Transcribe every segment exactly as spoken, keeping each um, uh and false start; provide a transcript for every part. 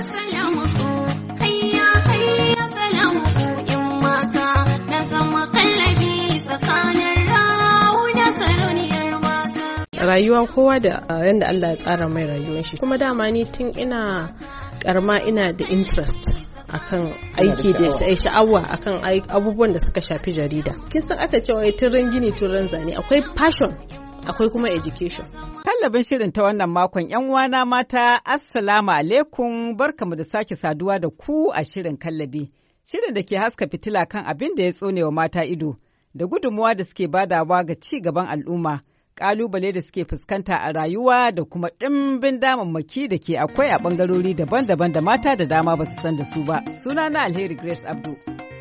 Rayuwa kowa da yadda Allah ya tsara mai rayuwar shi, kuma dama ni tun ina karma ina da interest akan aiki da sha'awa akan abubuwan da suka shafi jarida. Kin san aka cewa turan gini turan zane, akwai passion akwai kuma education. Kallabin shirin ta wannan makon yan uwana mata, assalamu alaikum, barkamu da sake saduwa da ku a shirin kallabi. Shirin da ke haska fitila kan abin da ya tsonewa mata ido da gudunmuwa da suke badawa ga ci gaban al'umma. Ƙalubale da suke fuskanta a rayuwa da kuma ɗimbin damammaki da ke akwai a ɓangarori daban-daban da mata da dama ba su san da su ba. Sunana Alheri Grace Abdu.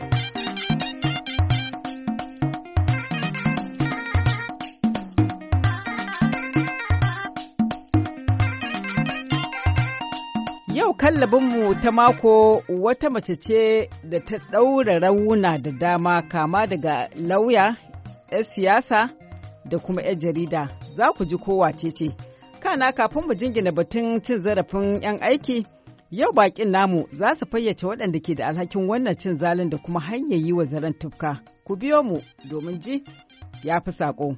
Yau kallabinmu ta mako wata mace ce da ta ɗaura rauna da dama, kama daga lauya, 'yar siyasa, da kuma 'yan jarida. Za ku ji kowace ce. Kana kafin mu jingina batun cin zarafin 'yan aiki, yau bakin namu za su fayyace waɗanda ke da alhakin wannan cin zalin da kuma hanyar yi wa zaren tufka. Ku biyo mu domin ji ya fi saƙo.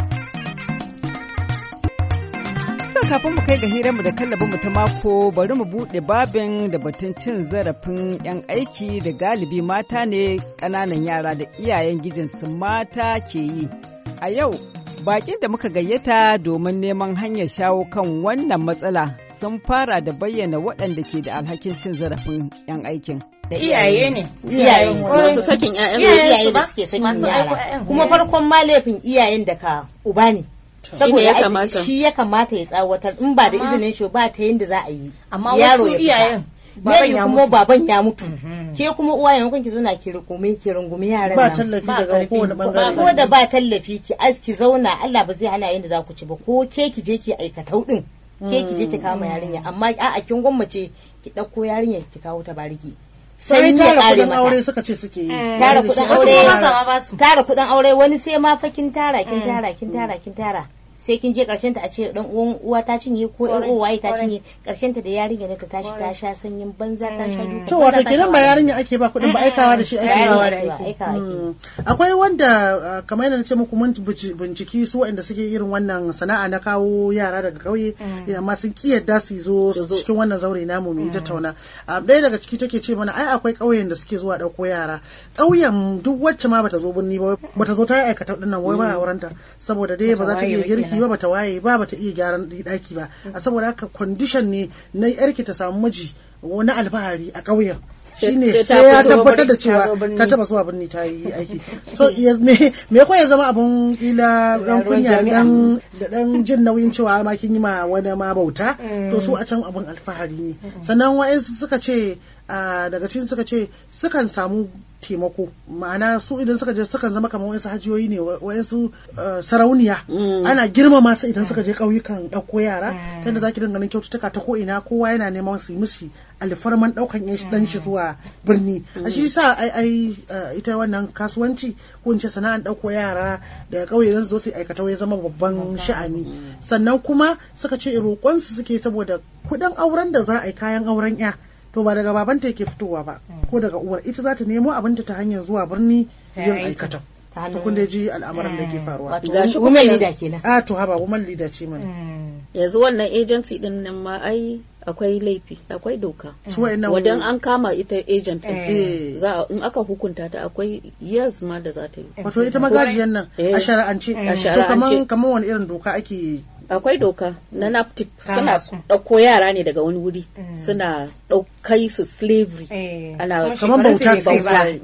Sai kafin mu kai ga hiranmu da kallabinmu ta mako, bari mu buɗe babin da batun cin zarafin 'yan aiki da galibi mata ne, ƙananan yara da iyayen gijinsu mata ke yi. A yau, bakin da muka gayyata domin neman hanyar shawo kan wannan matsala sun fara da bayyana waɗanda ke da alhakin cin zarafin 'yan aikin. Da iyaye ne, iyaye wasu sakin iyaye da suke sakin yara. Kuma farkon ma laifin iyayen da ka uba ne. Saboda shi ya kamata ya tsawatar, in ba da izinin shi ba ta yadda za a yi. Amma wasu iyayen baban ya kuma baban ya mutu. Ke kuma uwa yankun ki zauna ki rungume ki rungume yaran nan. Ba tallafi daga kowane bangare. Ko da ba tallafi ki aski zauna, Allah ba zai hana yanda za ku ci ba, ko ke ki je ki aikatau din. Ke ki je ki kama yarinya, amma a'a kin gwammace ki dauko yarinya ki kawo ta bariki. Sai tara kudin aure suka ce suke yi. Tara kudin aure. Tara kudin aure wani sai ma fa kin tara kin tara kin tara kin tara. Sai kin je karshen ta a ce dan uwan uwa ta cinye ko ƴar uwa ta cinye, karshen ta da yarinya ne ta tashi ta sha sanyin banza ta sha duka. To wato kenan ba yarinya ake ba kuɗin ba, aikawa da shi ake yi. Akwai wanda kamar yadda nace muku mun binciki su waɗanda suke irin wannan sana'a na kawo yara daga ƙauye, amma sun ki yadda su zo cikin wannan zaure namu mu yi tattauna. Ɗaya daga ciki take ce mana ai akwai ƙauyen da suke zuwa ɗauko yara. Ƙauyen duk wacce ma bata zo birni ba, bata zo ta yi aikata ɗin nan wai ba a wurinta, saboda dai ba za ta iya girki ba, bata waye ba, bata iya gyaran daki ba. A saboda haka condition ne na yarki ta samu miji wani alfahari a ƙauyen, shine sai ya tabbatar da cewa ta taba zuwa birni ta yi aiki. So me me ko ya zama abun kila dan kunya dan da dan jin nauyin cewa ma kin yi ma wani ma bauta, to su a can abun alfahari ne. Sannan wa'ansu suka ce daga cikin suka ce sukan samu taimako, ma'ana su idan suka je sukan zama kamar wasu hajiyoyi ne, wasu sarauniya, ana girmama su idan suka je ƙauyukan ɗauko yara, tunda zaki dinga ganin kyaututtuka ta ko ina, kowa yana neman su yi mishi alfarman ɗaukan yan dan shi zuwa birni. A shi sa ai ai ita wannan kasuwanci ko in ce sana'an ɗauko yara daga ƙauye don su zo su aikata ya zama babban sha'ani. Sannan kuma suka ce roƙon su suke saboda kuɗin auren da za a yi, kayan auren ya to ba daga babanta yake fitowa ba ko daga uwar, ita za ta nemo abinta ta hanyar zuwa birni yin aikata. Ta kun da ji al'amuran da ke faruwa. Ga shi woman leader kenan. A to haba woman leader ce mana. Yanzu wannan agency din nan ma ai akwai laifi, akwai doka. Wadan an kama ita agent din, za in aka hukunta ta akwai years ma da za ta yi. Wato ita magajiyan nan a shari'ance. A shari'ance. To kaman wani irin doka ake? Akwai doka na NAPTIP, suna ɗauko yara ne daga wani wuri, suna ɗaukai su slavery, ana kamar bauta.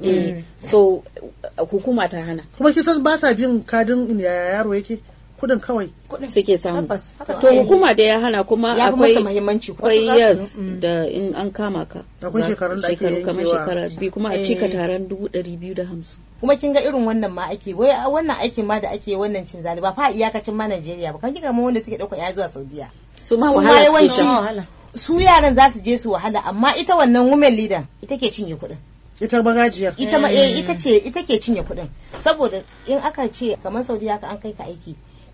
So hukuma ta hana. Kuma kisan ba sa bin kadin yaya yaro yake, kudin kawai suke samu. To hukuma da ya hana, kuma akwai akwai years da in an kama ka akwai shekarun da ake yankewa, kamar shekara biyu, kuma a cika taron dubu ɗari biyu da hamsin. Kuma kin ga irin wannan ma ake, wai wannan aikin ma da ake wannan cin zali ba fa iyakacin ma Najeriya ba, kan kika ma wanda suke dauka ya zuwa Saudiya su ma wahala, su yaran za su je su wahala, amma ita wannan women leader ita ke cinye kuɗin. Ita magajiyar ita ma eh ita ce ita ke cinye kuɗin, saboda in aka ce kamar Saudiya ka an kai ka aiki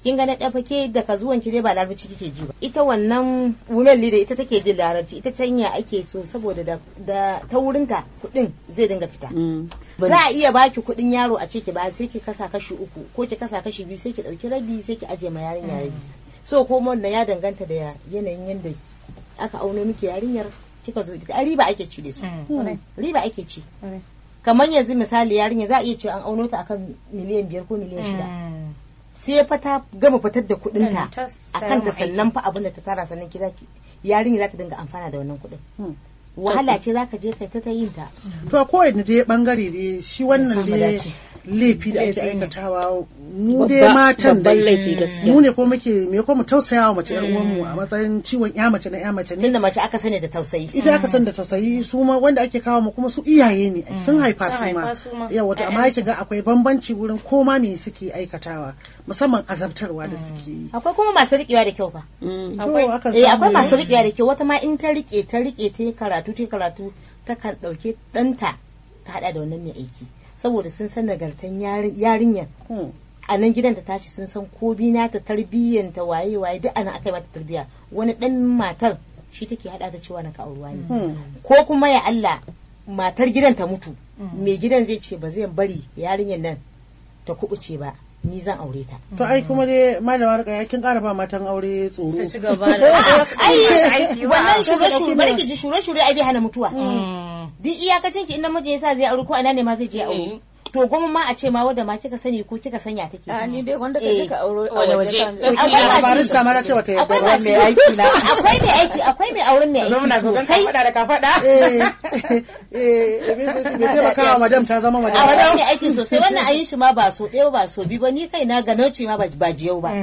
kin ga na dafa ke da ka zuwan ki dai ba larabci kike ji ba ita wannan women leader ita take jin larabci ita canya ake so saboda da, da ta wurinta kuɗin zai dinga fita za a iya baki kuɗin yaro a ce ki ba sai ki kasa kashi uku ko ki kasa kashi biyu sai ki ɗauki rabi sai ki aje ma yarinya rabi so ko wannan ya danganta da yanayin yanda aka auno miki yarinyar kika zo ita riba ake ci da su riba ake ci kamar yanzu misali yarinya za a iya ce an auno ta akan miliyan biyar ko miliyan shida sai fa ta gama fitar da kuɗinta a kanta sannan fa abin da ta tara sannan ki yarinya za ta dinga amfana da wannan kuɗin wahala ce za ka je kai ta ta yin ta to a kowane dai bangare ne shi wannan dai laifi da ake aikatawa mu dai matan da mu ne ko muke me ko mu tausaya wa mace yar uwan mu a matsayin ciwon ya mace na ya mace ne tunda mace aka sani da tausayi ita aka sani da tausayi su ma wanda ake kawo mu kuma su iyaye ne sun haifa su ma yawa to amma yake ga akwai bambanci wurin koma me suke aikatawa musamman azabtarwa da suke yi akwai kuma masu riƙewa da kyau fa akwai eh akwai masu riƙewa da kyau wata ma in ta rike ta rike ta karatu ta karatu ta kan dauke danta ta hada da wannan mai aiki saboda sun san nagartan yarinyar a nan gidan ta tashi sun san ko bina ta tarbiyyanta waye waye duk ana aka yi mata tarbiyya wani dan matar shi take hada ta cewa na ka auruwa ne ko kuma ya Allah matar gidan ta mutu mai gidan zai ce ba zai bari yarinyar nan ta kubuce ba ni zan aure ta. To ai kuma dai malama Rukayya kin ƙara ba matan aure tsoro. Su ci gaba da ai wannan shure shure bari ki ji shure shure ai bai hana mutuwa. Duk iyakacin ki in namiji yasa zai aure ko ina ne ma zai je aure. To goma ma a ce ma wanda ma kika sani ko kika sanya take. A ni dai wanda ka je ka aure a waje kan. Akwai barista ma na ce wata yadda ruwan mai aiki na. Akwai mai aiki akwai mai auren mai aiki. Zo muna gogan ka fada da ka fada. Eh eh bai taimaka wa madam ta zama madam. A wannan mai aiki sosai wannan ayi shi ma ba so ɗaya ba so biyu ba ni kai na ga nauci ma ba jiyau ba.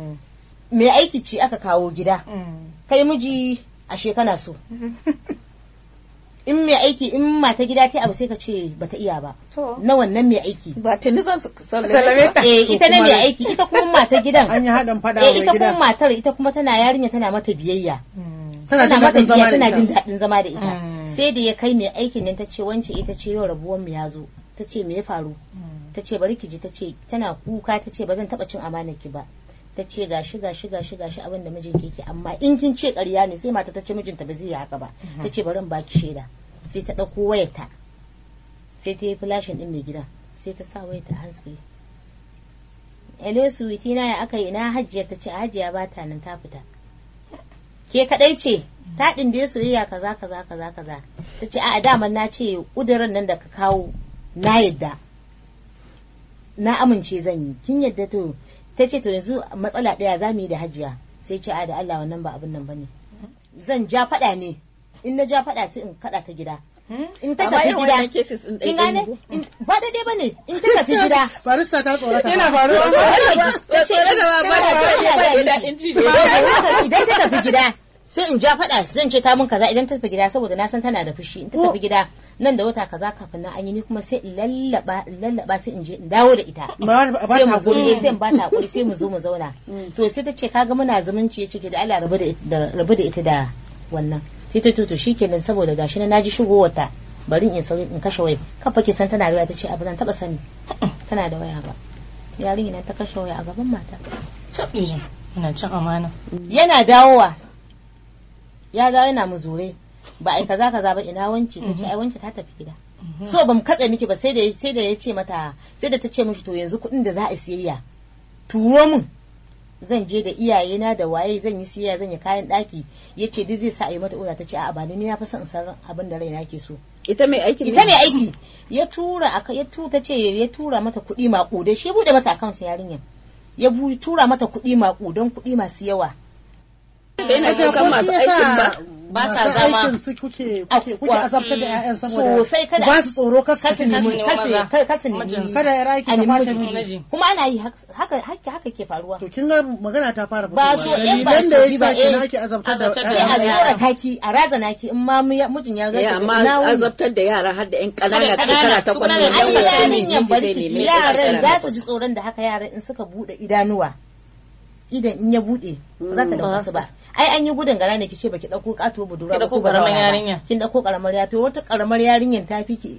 Mai aiki ce aka kawo gida. Kai miji ashe kana so. In mai aiki in mata gida ta abu sai ka ce bata iya ba na wannan mai aiki ba ta nisan sallame ta eh ita ne mai aiki ita kuma mata gidan an yi hadan fada eh ita kuma matar ita kuma tana yarinya tana mata biyayya tana mata biyayya tana jin daɗin zama da ita sai da ya kai mai aikin nan ta ce wance ita ce yau rabuwan mu ya zo ta ce me ya faru ta ce bari ki ji ta ce tana kuka ta ce ba zan taɓa cin amanar ki ba ta ce gashi gashi gashi gashi abin da mijinki yake amma in kin ce ƙarya ne sai mata ta ce mijinta ba zai yi haka ba ta ce bari in baki shaida sai ta ɗauko wayarta sai ta yi flashin ɗin mai gida sai ta sa wayarta hansfree hello sweetie na ya aka yi ina hajiya ta ce hajiya ba ta nan ta fita ke kadai ce ta ɗin da ya soyayya kaza kaza kaza kaza ta ce a daman na ce ƙudurin nan da ka kawo na yadda na amince zan yi kin yadda to ta ce to yanzu matsala ɗaya za mu yi da hajiya sai ce a da Allah wannan ba abin nan bane zan ja faɗa ne in na ja faɗa sai in kaɗa ta gida in ta tafi gida in gane ba daidai bane in ta tafi gida barista ta tsorata yana faruwa ta ce da ba da daɗin ci idan ta tafi gida sai in ja faɗa zan ce ta mun kaza idan ta tafi gida saboda na san tana da fushi in ta tafi gida nan da wata kaza kafin na an yi ni kuma sai in lallaba in lallaba sai in je in dawo da ita sai mu zo sai in ba ta hakuri sai mu zo mu zauna to sai ta ce kaga muna zumunci yace ke da Allah rabu da rabu da ita da wannan sai ta to shikenan saboda gashi na naji shigowar ta bari in sauri in kashe waya kafa ke san tana da waya tace abu zan taba sani tana da waya ba yarinya ta kashe waya a gaban mata ina cin amana yana dawowa ya ga yana muzure ba ai kaza kaza ba ina wanci tace ai wanci ta tafi gida so bamu katse miki ba sai da sai da yace mata sai da tace mishi to yanzu kuɗin da za a siyayya turo mun zan je da iyayena da waye zan yi siyayya zan yi kayan daki yace duk zai sa a yi mata uza tace a'a ba ni na fi son san abin da raina ke so ita mai aiki ita mai aiki ya tura aka ya tura tace ya tura mata kuɗi maƙudai shi bude mata account yarinyar ya tura mata kuɗi maƙudan kuɗi masu yawa yana kan masu aikin ba ba sa zama aikin su kuke kuke azabtar da ƴaƴan saboda sosai kada ba su tsoro kasu nemi kasu nemi kada ya raki ka kwace miji kuma ana yi haka haka haka ke faruwa to kin ga magana ta fara ba so fitowa ɗan dalilan da yasa kenan ake azabtar da a tsora taki a razana ki in ma mijin ya ya amma azabtar da yara har da ƴan ƙanana shekara takwas ne yaran barki yaran za su ji tsoron da haka yaran in suka bude idanuwa idan in ya bude ba za ta dauka su ba ai an yi gudun gara ne kice baki dauko kato budura ba ko karamar yarinya kin dauko karamar yarinya to wata karamar yarinyar ta fi ki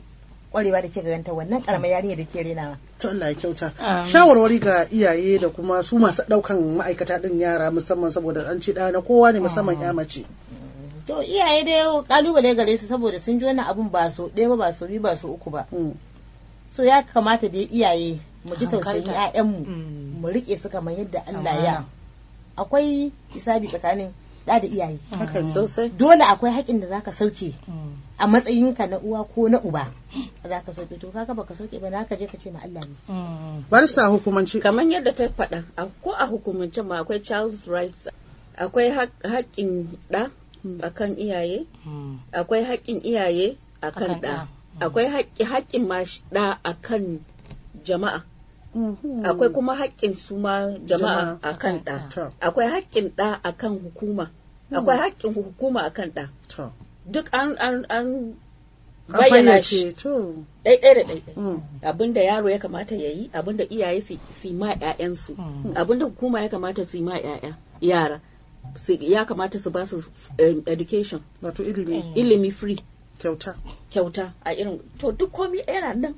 kwarewa da ke ganta wannan karamar yarinya da ke renawa. To Allah ya kyauta. Shawarwari ga iyaye da kuma su masu daukan ma'aikata din yara musamman saboda an ce ɗaya na kowa ne musamman ya mace. To iyaye dai kalubale gare su saboda sun ji wannan abun ba so ɗaya ba ba so biyu ba so uku ba. So ya kamata dai iyaye mu ji tausayin ƴaƴanmu mu rike su kamar yadda Allah ya. Akwai hisabi tsakanin da da iyaye. Sosai. Dole akwai haƙin da zaka sauke a matsayinka na uwa ko na uba. Zaka sauke to kaga baka sauke ba naka je ka ce ma Allah ne. Barista hukumanci. Kamar yadda ta faɗa ko a hukumance ma akwai child's rights, akwai haƙƙin ɗa akan iyaye, akwai haƙƙin iyaye akan ɗa, akwai haƙƙin ma ɗa akan jama'a. Akwai kuma haƙƙin su ma jama'a akan ɗa, akwai haƙƙin ɗa akan hukuma, akwai haƙƙin hukuma akan ɗa. Duk an an an bayyana shi ɗaiɗai da ɗaiɗai. Abinda yaro ya kamata ya yi, abinda iyaye su ma ƴaƴansu, abinda hukuma ya kamata su ma ƴaƴa yara, ya kamata su ba su education, wato ilimi, ilimi free, kyauta, kyauta a irin to duk komai yana nan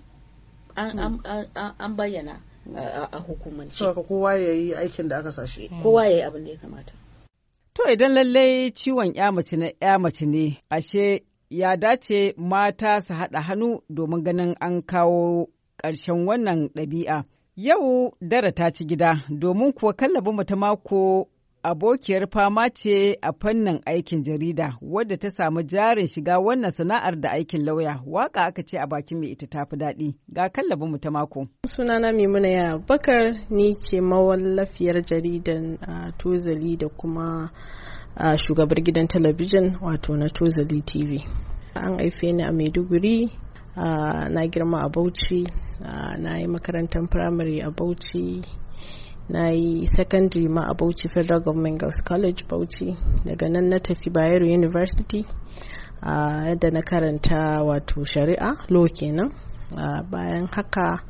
an bayyana a hukumance. So ka kowa ya yi aikin da aka sashi. Kowa ya yi abin da ya kamata. To idan lallai ciwon ya mace na ya mace ne, ashe ya dace mata su haɗa hannu domin ganin an kawo ƙarshen wannan ɗabi'a. Yau Dara ta ci gida domin kuwa kallabin mu ta mako abokiyar fama ce a fannin aikin jarida wadda ta samu jarin shiga wannan sana'ar da aikin lauya. Waka aka ce a bakin mai ita tafi daɗi. Ga kallabin mu ta mako. Sunana Maimuna ya Bakar, ni ce mawallafiyar jaridan uh, Tozali da kuma uh, shugabar gidan talabijin wato na Tozali T V. An haife ni a Maiduguri, uh, na girma a Bauchi, uh, na yi makarantar firamare a Bauchi. Na yi secondary ma a Bauchi Federal Government Girls College Bauchi, daga nan na tafi Bayero University yadda uh, na karanta wato shari'a law kenan. Uh, bayan haka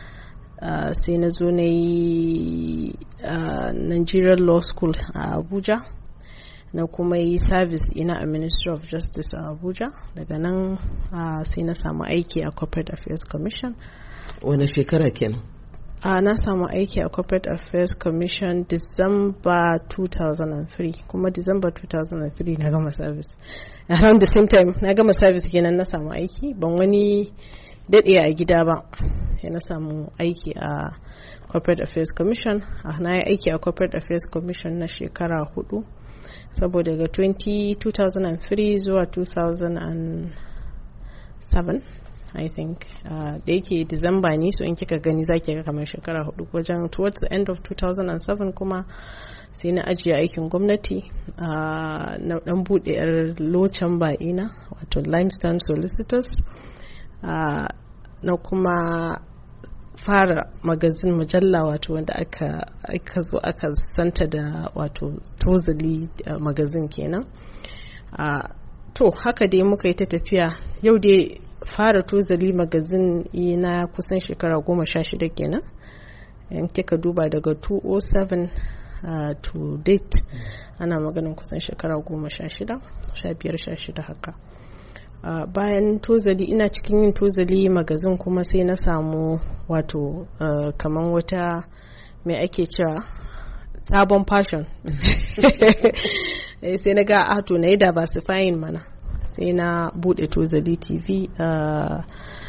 uh, sai na zo na yi uh, Nigerian Law School a uh, Abuja, na kuma yi service ina a Ministry of Justice a Abuja. Daga nan uh, sai na samu aiki a Corporate Affairs Commission. Wani shekara kenan? Uh, na samu aiki a Corporate Affairs Commission December two thousand three, kuma December two thousand three na gama service. Around the same time na gama service kenan na samu aiki, ban wani daɗe a gida ba, sai na samu aiki a Corporate Affairs Commission. Uh, na yi aiki a Corporate Affairs Commission na shekara hudu, saboda daga two thousand three zuwa two thousand seven I think uh, da yake December ne, so in kika gani zaki ga kamar shekara hudu. Wajen towards the end of two thousand seven kuma sai na ajiye aikin gwamnati, uh, na dan bude yar locan ba'ina wato Limestone Solicitors, uh, na kuma fara magazin mujalla wato wanda aka aka zo aka santa da wato Tozali uh, magazin kenan. Uh, to haka dai muka yi ta tafiya. Yau dai fara Tozali magazin na kusan shekara goma sha shida kenan, in kika duba daga two thousand seven uh, to date ana maganin kusan shekara goma sha shida sha biyar sha shida haka. Uh, bayan Tozali, ina cikin yin Tozali magazin kuma sai na samu wato uh, kaman wata mai ake cewa sabon passion sai na ga ato na yi diversifying mana, sai na bude Tozali T V uh,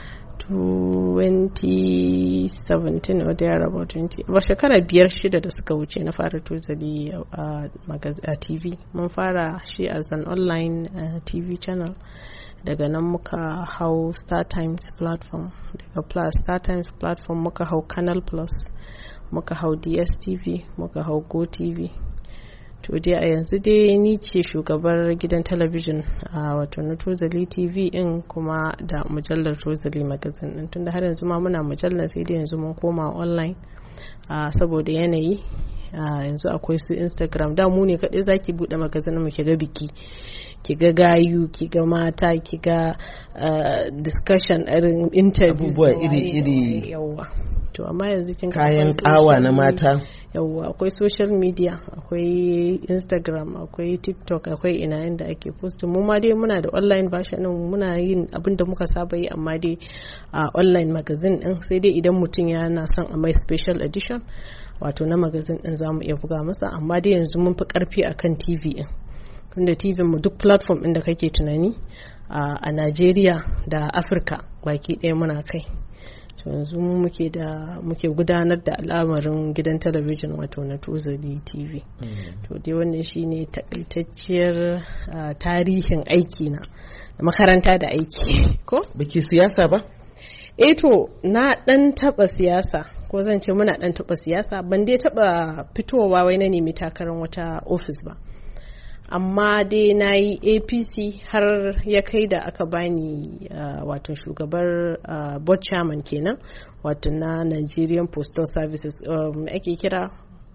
twenty seventeen or there about twenty ba shekara biyar shida da suka wuce na fara Tozali a uh, T V. Mun fara shi as an online uh, T V channel. Daga nan muka hau Star Times platform, daga plus Star Times platform muka hau Canal Plus, muka hau D S T V, muka hau Go T V. To dai a yanzu dai ni ce shugabar gidan talabijin a wato na Tozali T V in kuma da mujallar Tozali magazine din, tunda har yanzu ma muna mujallar, sai dai yanzu mun koma online uh, saboda yanayi. Uh, yanzu akwai su Instagram, da mu ne kaɗai zaki buɗe magazin mu ki ga biki, ki ga gayu, ki ga mata, ki ga uh, discussion irin interviews abubuwa iri-iri, yawa. To amma yanzu kin kayan kawa na mata yawwa akwai social media, akwai Instagram, akwai TikTok, akwai ina inda ake post. Mu ma dai muna da online version din, muna yin abin da muka saba yi amma dai a online magazine din, sai dai idan mutum yana son a mai special edition wato na magazine din zamu iya buga masa, amma dai yanzu mun fi karfi akan T V din, tunda T V mu duk platform din da kake tunani a Najeriya da Afirka baki ɗaya muna kai. To yanzu muke da muke gudanar da al'amarin gidan talabijin wato na Tozali T V. To dai wannan shine takaitacciyar tarihin aiki na makaranta da aiki. Ko baki siyasa ba? Eh to na dan taba siyasa, ko zan ce muna dan taba siyasa, ban dai taba fitowa wai na nemi takarar wata office ba, amma dai na yi A P C har ya kai da aka bani uh, wato shugabar uh, board chairman kenan wato na Nigerian Postal Services, um, ake kira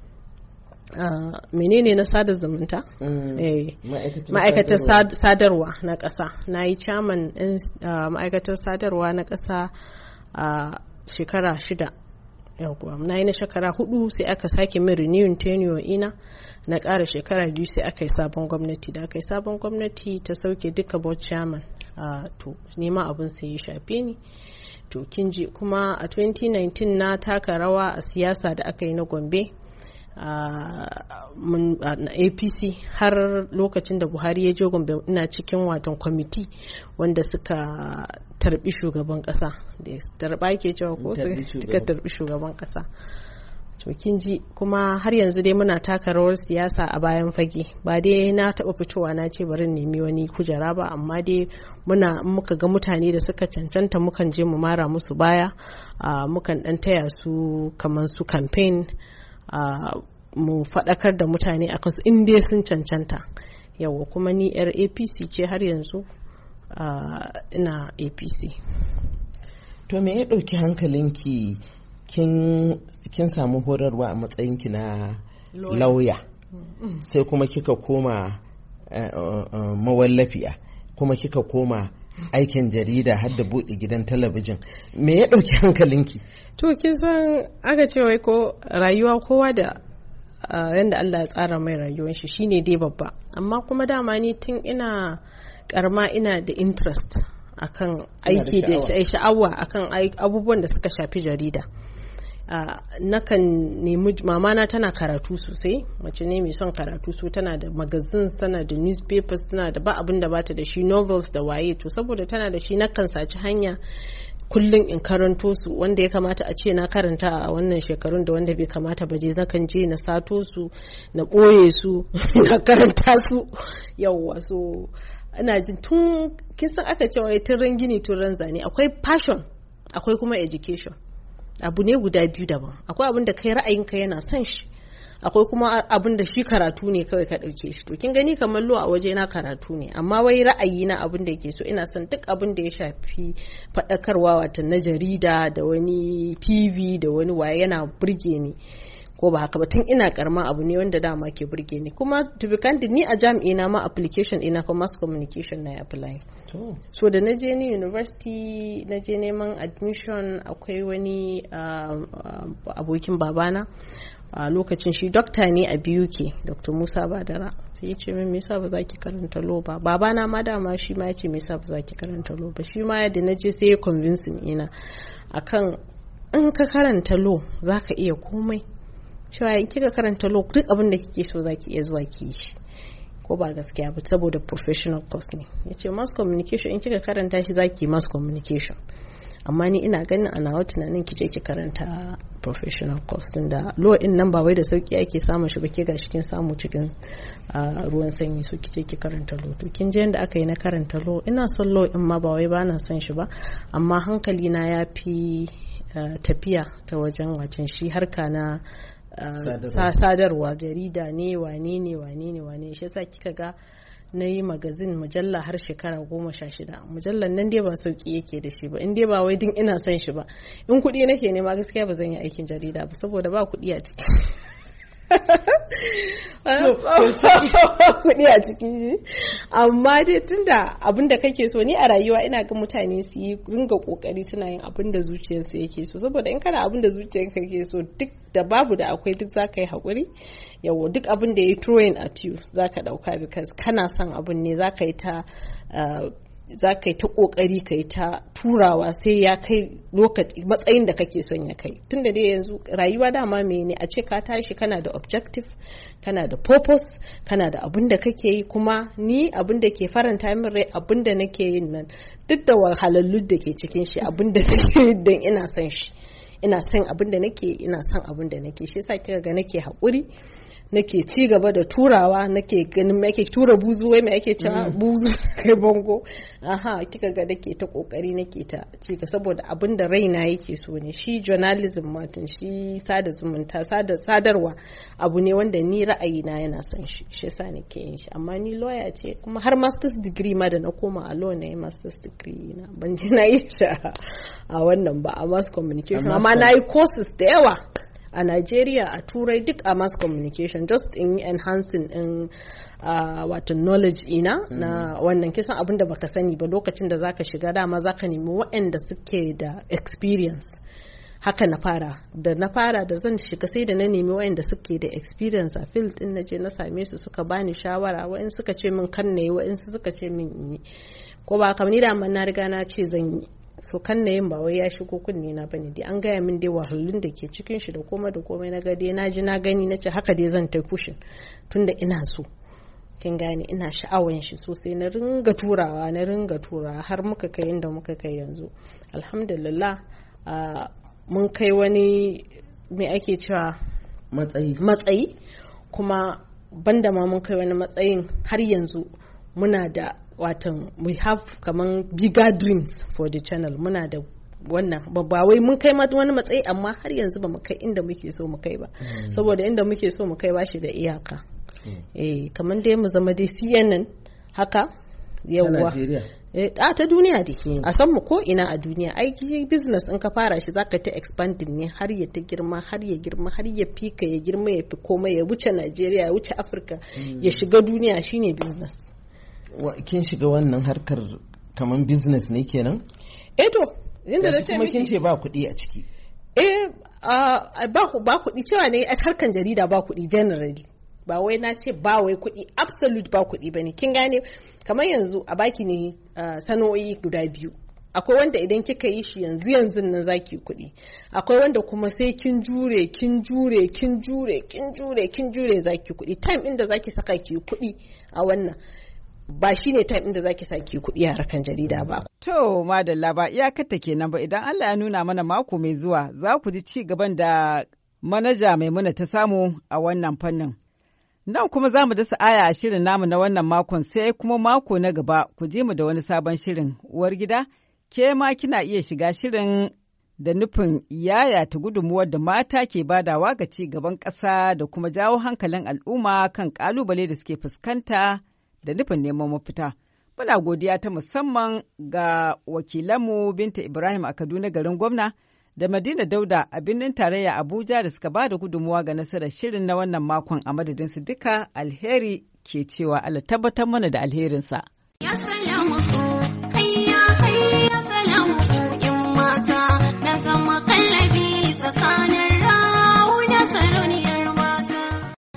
uh, menene na sada zumunta? Mm. Eh, ma'aikatar sadarwa. sadarwa na ƙasa. Na yi chairman ɗin uh, ma'aikatar sadarwa na ƙasa a uh, shekara shida. Na yi na shekara hudu sai aka sake min renewing tenure ina na ƙara shekara biyu sai aka yi sabon gwamnati. Da aka yi sabon gwamnati ta sauke duka board chairman, uh, to nema abin sai ya shafe ni. To kin ji kuma a twenty nineteen na taka rawa a siyasa da aka yi na Gombe a A P C har lokacin da Buhari ya je Gombe ina cikin watan kwamiti wanda suka tarbi shugaban kasa, da tarba ke cewa ko suka tarbi shugaban kasa. To kin ji kuma har yanzu dai muna taka rawar siyasa a bayan fage, ba dai na taba fitowa na ce bari nemi wani kujera ba, amma dai muna muka ga mutane da suka cancanta mukan je mu mara musu baya, mukan dan taya su kamar su campaign, mu faɗakar da mutane akan su in dai sun cancanta. Yawa kuma ni yar A P C ce har yanzu, ina A P C. To me ya ɗauki hankalinki kin kin samu horarwa a matsayinki na lauya, sai kuma kika koma mawallafiya, kuma kika koma aikin jarida har da buɗe gidan talabijin? Me ya ɗauki hankalinki? To kin san aka ce wai ko rayuwa kowa da yanda Allah ya tsara mai rayuwar shi shine dai babba, amma kuma dama ni tun ina karma ina da interest akan aiki da sha'awa akan abubuwan da suka shafi jarida. Uh, nakan nemi, mamana tana karatu sosai, mace ne mai son karatu, so tana da magazines, tana da newspapers, tana da ba abin da bata da shi, novels da waye. To saboda tana da shi nakan saci hanya kullum in karanto su, wanda ya kamata a ce na karanta a wannan shekarun da wanda bai kamata ba je zakan je na sato su na ɓoye su na karanta su. Yawwa, so ina jin tun kin san aka cewa tun ran gini tun ran zane, akwai passion akwai kuma education, abu ne guda biyu daban. Akwai abin da kai ra'ayinka yana son shi, akwai kuma abin da shi karatu ne kawai ka ɗauke shi. To kin gani kamar lo a waje na karatu ne, amma wai ra'ayi na abin da yake so, ina son duk abin da ya shafi faɗakarwa wata na jarida da wani T V da wani waye yana burge ni, ko ba haka ba. Tun ina karma abu ne wanda dama ke burge ni, kuma to be candid ni a jami'i na ma application ina for mass communication na apply. Oh. So da na je ni university na je neman admission, akwai wani uh, uh, abokin babana a uh, lokacin shi dokta ne a B U K, Doctor Musa Badara, sai ya ce min me yasa ba za ki karanta law ba. Babana ma dama shi ma ya ce me yasa ba za ki karanta law ba. Shi ma yadda na je sai ya convince ina akan in ka karanta law za ka iya komai, cewa in kika karanta law duk abin da kike so zaki iya zuwa ki yi shi, ko ba gaskiya ba, saboda professional course ne. Yace mass communication in kika karanta shi zaki mass communication, amma ni ina ganin ana wata tunanin ki je ki karanta professional course din da law din nan ba wai da sauki ake samun shi ba, ke gashi kin samu cikin ruwan sanyi, so ki je ki karanta law. To kin je yanda aka yi na karanta law, ina son law in ma ba wai ba na son shi ba, amma hankali na ya fi tafiya ta wajen wacin shi harka na Uh, sadarwa, jarida ne, wane ne wane ne wane. Shi yasa kika ga na yi magazin mujalla har shekara goma sha shida. Mujallan nan dai ba sauki yake da shi ba, in dai ba wai din ina son shi ba. In kuɗi nake nema gaskiya ba zan yi aikin jarida ba, saboda ba kuɗi a ciki. kuɗi a cikin shi amma dai tunda abin da kake so ni a rayuwa ina ga mutane su yi ringa kokari suna yin abin da zuciyarsu yake so saboda in kana abin da zuciyarka yake so duk da babu da akwai duk zaka yi haƙuri yawo duk abin da ya yi throwing at you zaka ɗauka because kana son abin ne zaka yi ta za ka yi ta kokari ka yi ta turawa sai ya kai lokaci matsayin da kake son ya kai tunda dai yanzu rayuwa dama mene a ce ka tashi kana da objective kana da purpose kana da abin da kake yi kuma ni abin da ke faranta min rai abin da nake yin nan duk da wahalhallu da ke cikin shi abin da nake yi don ina son shi ina son abin da nake ina son abin da nake shi yasa kika ga nake haƙuri nake ci gaba da turawa nake ganin me ake tura buzu wai me ake cewa buzu kai bango aha kika ga nake ta kokari nake ta ci ga saboda abin da raina yake so ne shi journalism matin shi sada zumunta sada sadarwa abu ne wanda ni ra'ayina yana son shi shi yasa nake yin shi amma ni lawyer ce kuma har masters degree ma da na koma a law ne masters degree na ban je na yi shi a wannan ba a mass communication amma na yi courses da yawa a Nigeria a Turai duk a mass communication just in enhancing in uh, wato knowledge ina mm. na wannan kisan abin da baka sani ba lokacin da zaka shiga dama zaka nemi waɗanda suke da experience haka na fara da na fara da zan shiga sai da na nemi waɗanda suke da experience a field din naje na same su suka bani shawara waɗanda suka ce min kan nayi waɗanda suka ce min in yi ko ba kamar ni da na riga na ce zan yi so kan na yin ba wai ya shigo kunne na bane dai an gaya min dai wahalhalun da ke cikin shi da komai da komai na ga dai na ji na gani na ce haka dai zan ta kushin tunda ina so kin gane ina sha'awan shi sosai na ringa turawa na ringa turawa har muka kai inda muka kai yanzu alhamdulillah mun kai wani me ake cewa matsayi matsayi kuma banda ma mun kai wani matsayin har yanzu muna da watan we have kaman bigger dreams for the channel muna da wannan ba wai mun kai wani matsayi amma har yanzu ba mu kai inda muke so mu kai ba mm. saboda inda muke so mu kai ba shi da iyaka mm. eh kaman dai mu zama dai C N N haka yawwa eh a ta duniya dai mm. a san mu ko ina a duniya aiki business in ka fara shi zaka ta expanding ne har ya ta girma har ya girma har ya fika ya girma ya fi komai ya wuce Najeriya ya wuce Africa mm. ya shiga duniya shine business. Kin shiga wannan harkar kamar business ne kenan? Eh to, inda da ce kuma kin ce ba kuɗi a ciki. Eh ba ba kuɗi cewa ne a harkan jarida ba kuɗi generally. Ba wai na ce ba wai kuɗi absolute ba kuɗi bane. Kin gane kamar yanzu a baki ne sana'o'i guda biyu. Akwai wanda idan kika yi shi yanzu yanzu nan zaki kuɗi. Akwai wanda kuma sai kin jure, kin jure, kin jure, kin jure, kin jure zaki kuɗi. Time inda zaki saka ki kuɗi a wannan. Ba shi ne time inda zaki saki kuɗi a harkan jarida ba. To madalla ba iyakarta kenan ba idan Allah ya nuna mana mako mai zuwa za ku ji ci gaban da manaja Maimuna ta samu a wannan fannin. Nan kuma za mu dasa aya a shirin namu na wannan makon sai kuma mako na gaba ku je mu da wani sabon shirin. Uwar gida, ke ma kina iya shiga shirin da nufin yaya ta gudunmuwar da mata ke badawa ga ci gaban ƙasa da kuma jawo hankalin al'umma kan ƙalubale da suke fuskanta da nufin neman mafita. Muna godiya ta musamman ga wakilanmu Binta Ibrahim a Kaduna garin gwamna da Madina Dauda a birnin tarayya Abuja da suka ba da gudunmuwa ga nasarar shirin na wannan makon a madadinsu duka alheri ke cewa Allah tabbatar mana da alherinsa.